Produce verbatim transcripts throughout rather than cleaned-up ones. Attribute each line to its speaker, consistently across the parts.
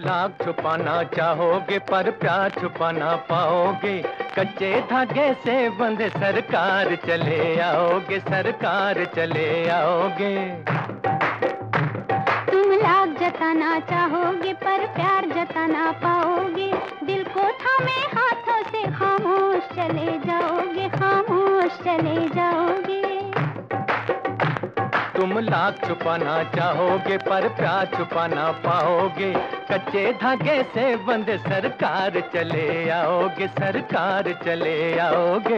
Speaker 1: लाख छुपाना चाहोगे पर प्यार छुपा ना पाओगे। कच्चे धागे से बंधे सरकार चले आओगे, सरकार चले आओगे।
Speaker 2: तुम लाख जताना चाहोगे पर प्यार जता ना पाओगे। दिल को थामे हाथों से खामोश चले जाओगे, खामोश चले जाओगे।
Speaker 1: तुम लाख छुपाना चाहोगे पर प्यार छुपा ना पाओगे। कच्चे धागे से बंधे सरकार चले आओगे, सरकार चले आओगे।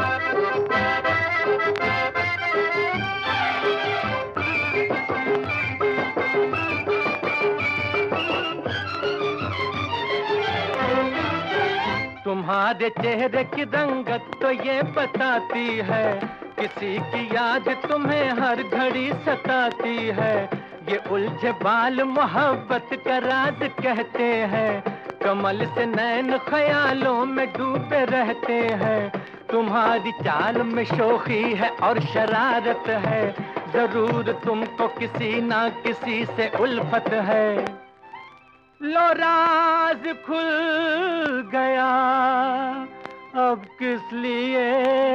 Speaker 1: तुम्हारे चेहरे की रंगत तो ये बताती है, किसी की याद तुम्हें हर घड़ी सताती है। ये उलझे बाल मोहब्बत का राज कहते हैं, कमल से नैन ख्यालों में डूबे रहते हैं। तुम्हारी चाल में शोखी है और शरारत है, जरूर तुमको किसी ना किसी से उल्फत है। लो राज खुल गया, अब किस लिए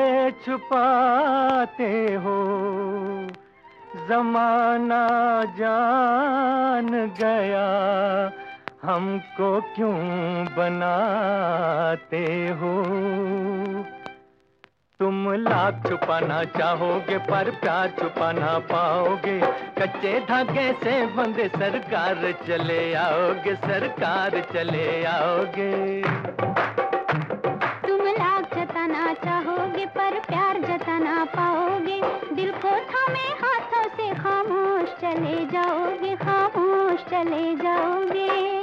Speaker 1: छुपाते हो। ज़माना जान गया, हमको क्यों बनाते हो। तुम लाख छुपाना चाहोगे पर प्यार छुपा ना पाओगे। कच्चे धागे से बंधे सरकार चले आओगे, सरकार चले आओगे।
Speaker 2: तुम लाख जताना चाहोगे पर प्यार जता ना पाओगे। दिल को थामे हाथों से खामोश चले जाओगे, खामोश चले जाओगे।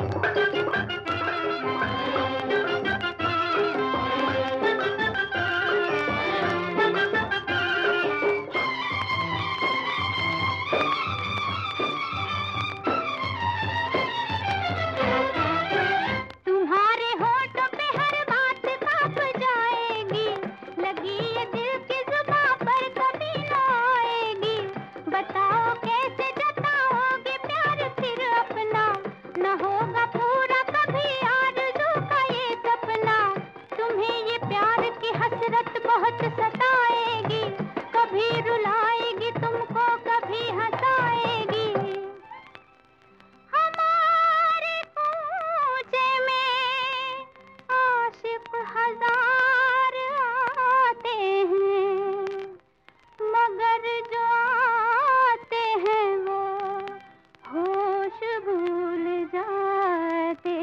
Speaker 2: बहुत सताएगी, कभी रुलाएगी तुमको, कभी हंसाएगी। हमारे कूचे में आशिक हजार आते हैं, मगर जो आते हैं वो होश भूल जाते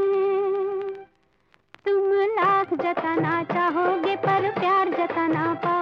Speaker 2: हैं। तुम लाख जताना चाहोगे पर प्यार जता ना पाओगे।